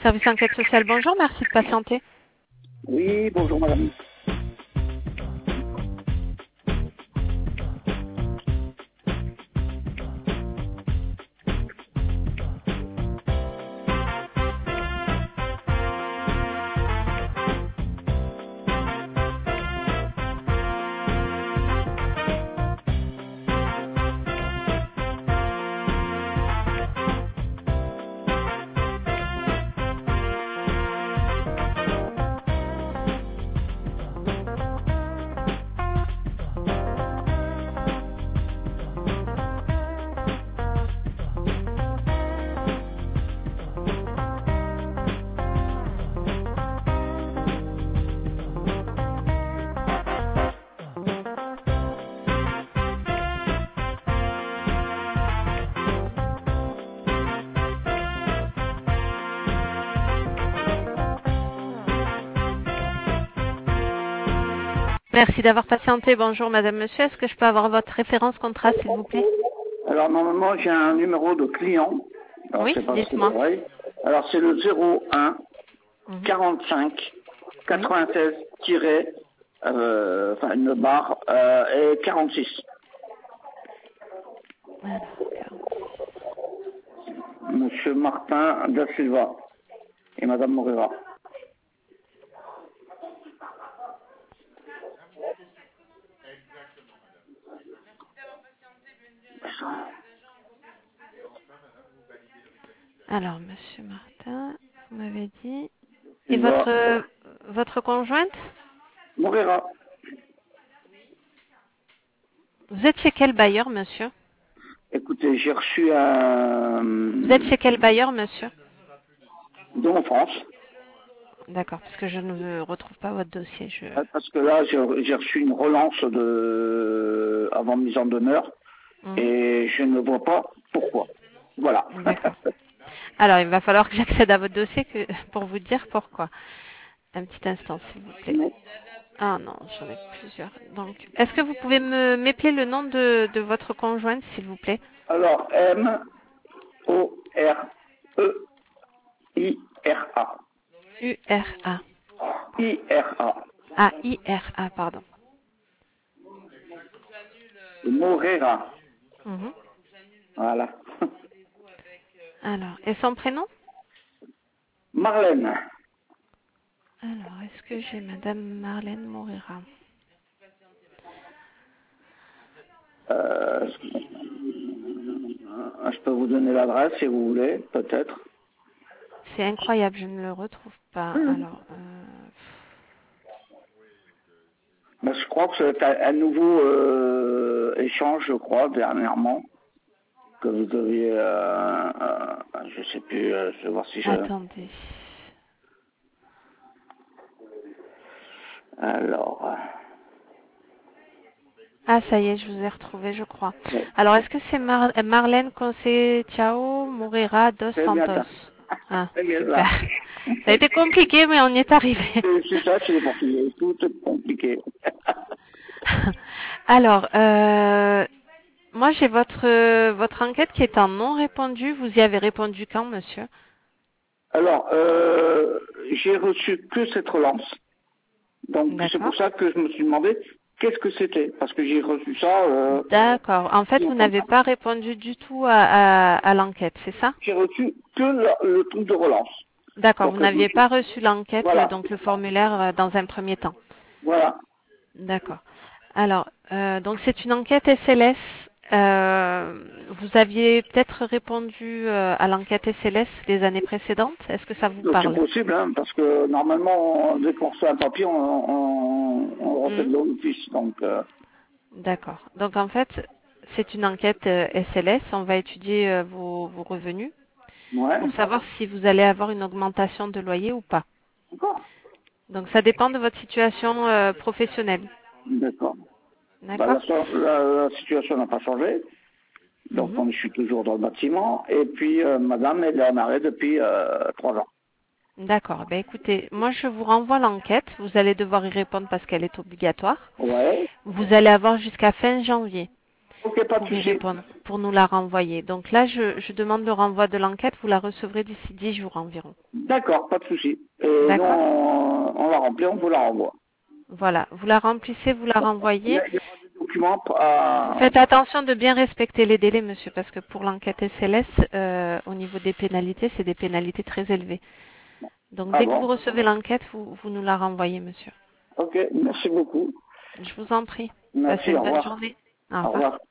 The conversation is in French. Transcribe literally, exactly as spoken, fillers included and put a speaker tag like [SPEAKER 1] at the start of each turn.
[SPEAKER 1] Service enquête sociale, bonjour, merci de patienter.
[SPEAKER 2] Oui, bonjour madame.
[SPEAKER 1] Merci d'avoir patienté. Bonjour madame, monsieur. Est-ce que je peux avoir votre référence contrat, s'il vous plaît?
[SPEAKER 2] Alors normalement j'ai un numéro de client. Alors,
[SPEAKER 1] Oui,
[SPEAKER 2] je sais pas si c'est
[SPEAKER 1] dites-moi.
[SPEAKER 2] vrai. Alors c'est le zéro un
[SPEAKER 1] Mhm.
[SPEAKER 2] quarante-cinq quatre-vingt-seize euh, enfin une barre euh, et quarante-six.
[SPEAKER 1] Alors, quarante-six.
[SPEAKER 2] Monsieur Martin da Silva et madame Morera.
[SPEAKER 1] Alors, monsieur Martin, vous m'avez dit. Et
[SPEAKER 2] Silva
[SPEAKER 1] votre, euh, votre conjointe?
[SPEAKER 2] Morera.
[SPEAKER 1] Vous êtes chez quel bailleur, monsieur?
[SPEAKER 2] Écoutez, j'ai reçu un
[SPEAKER 1] Vous êtes chez quel bailleur, monsieur?
[SPEAKER 2] don en France.
[SPEAKER 1] D'accord, parce que je ne retrouve pas votre dossier. Je...
[SPEAKER 2] Parce que là, j'ai j'ai reçu une relance de avant mise en demeure
[SPEAKER 1] Mhm.
[SPEAKER 2] et je ne vois pas pourquoi. Voilà.
[SPEAKER 1] D'accord. Alors, il va falloir que j'accède à votre dossier que, pour vous dire pourquoi. Un petit instant, s'il vous plaît.
[SPEAKER 2] Mais-
[SPEAKER 1] Ah non, j'en ai plusieurs. Donc, est-ce que vous pouvez me m'épeler le nom de, de votre conjointe, s'il vous plaît?
[SPEAKER 2] Alors, M O R E I R A.
[SPEAKER 1] U R A.
[SPEAKER 2] I R A.
[SPEAKER 1] Ah, I R A, pardon.
[SPEAKER 2] Morera.
[SPEAKER 1] Mhm.
[SPEAKER 2] Voilà.
[SPEAKER 1] Alors, et son prénom?
[SPEAKER 2] Marlène.
[SPEAKER 1] Alors, est-ce que j'ai Madame Marlène Morera?
[SPEAKER 2] Euh, je peux vous donner l'adresse si vous voulez, peut-être.
[SPEAKER 1] C'est incroyable, je ne le retrouve pas. Alors, euh,
[SPEAKER 2] Mais je crois que c'est un, un nouveau euh, échange, je crois, dernièrement, que vous deviez, euh, euh, je sais plus, euh, je vais voir si je...
[SPEAKER 1] attendez.
[SPEAKER 2] Alors...
[SPEAKER 1] Ah, ça y est, je vous ai retrouvé, je crois.
[SPEAKER 2] euh,
[SPEAKER 1] Alors, est-ce que c'est Mar- Marlène Conceição Moreira dos
[SPEAKER 2] c'est bien ça.
[SPEAKER 1] Santos? Ah,
[SPEAKER 2] C'est bien
[SPEAKER 1] super.
[SPEAKER 2] ça.
[SPEAKER 1] Ça a été compliqué, mais on y est arrivé.
[SPEAKER 2] C'est c'est ça, c'est les Portugais. Tout est compliqué.
[SPEAKER 1] Alors, euh, moi, j'ai votre, euh, votre enquête qui est en non répondu. Vous y avez répondu quand, monsieur?
[SPEAKER 2] Alors, euh, j'ai reçu que cette relance. Donc, c'est
[SPEAKER 1] D'accord.
[SPEAKER 2] pour ça que je me suis demandé qu'est-ce que c'était. Parce que j'ai reçu ça... Euh,
[SPEAKER 1] D'accord. En fait, vous n'avez pas répondu du tout à, à, à l'enquête, c'est ça?
[SPEAKER 2] j'ai reçu que le, le truc de relance.
[SPEAKER 1] D'accord. Vous
[SPEAKER 2] Donc, je me
[SPEAKER 1] n'aviez
[SPEAKER 2] suis...
[SPEAKER 1] pas reçu l'enquête, le-
[SPEAKER 2] Voilà.
[SPEAKER 1] donc le formulaire euh, dans un premier temps.
[SPEAKER 2] Voilà.
[SPEAKER 1] D'accord. Alors, euh, donc c'est une enquête S L S. Euh, vous aviez peut-être répondu euh, à l'enquête S L S les années précédentes. Est-ce que ça vous
[SPEAKER 2] Donc, c'est
[SPEAKER 1] parle?
[SPEAKER 2] possible, hein, parce que normalement, dès qu'on reçoit un papier, on, on, on refait
[SPEAKER 1] Hmm.
[SPEAKER 2] de l'office. Donc, euh,
[SPEAKER 1] D'accord. Donc en fait, c'est une enquête euh, S L S. On va étudier euh, vos, vos revenus
[SPEAKER 2] ouais.
[SPEAKER 1] pour savoir si vous allez avoir une augmentation de loyer ou pas.
[SPEAKER 2] D'accord.
[SPEAKER 1] Donc ça dépend de votre situation euh, professionnelle.
[SPEAKER 2] D'accord. Bah,
[SPEAKER 1] D'accord?
[SPEAKER 2] la, la, la situation n'a pas changé. Donc,
[SPEAKER 1] Mhm.
[SPEAKER 2] on, je suis toujours dans le bâtiment. Et puis, euh, madame, elle est en arrêt depuis euh, trois ans.
[SPEAKER 1] D'accord. Ben écoutez, moi je vous renvoie l'enquête. Vous allez devoir y répondre parce qu'elle est obligatoire.
[SPEAKER 2] Ouais.
[SPEAKER 1] Vous allez avoir jusqu'à fin janvier.
[SPEAKER 2] Ok, pas de
[SPEAKER 1] pour y
[SPEAKER 2] souci.
[SPEAKER 1] répondre, pour nous la renvoyer. Donc là, je, je demande le renvoi de l'enquête. Vous la recevrez d'ici dix jours environ.
[SPEAKER 2] D'accord, pas de souci. Et nous,
[SPEAKER 1] D'accord?
[SPEAKER 2] on, on la remplit, on vous la renvoie.
[SPEAKER 1] Voilà. Vous la remplissez, vous la
[SPEAKER 2] Il y,
[SPEAKER 1] renvoyez.
[SPEAKER 2] a, il y aura des documents à...
[SPEAKER 1] Faites attention de bien respecter les délais, monsieur, parce que pour l'enquête S L S, euh, au niveau des pénalités, c'est des pénalités très élevées. Donc
[SPEAKER 2] Ah
[SPEAKER 1] dès que vous
[SPEAKER 2] bon?
[SPEAKER 1] recevez l'enquête, vous, vous nous la renvoyez, monsieur.
[SPEAKER 2] Ok, merci beaucoup.
[SPEAKER 1] Je vous en prie. Passez
[SPEAKER 2] Merci,
[SPEAKER 1] une
[SPEAKER 2] au
[SPEAKER 1] bonne
[SPEAKER 2] revoir.
[SPEAKER 1] journée. Au
[SPEAKER 2] Au
[SPEAKER 1] revoir.
[SPEAKER 2] revoir.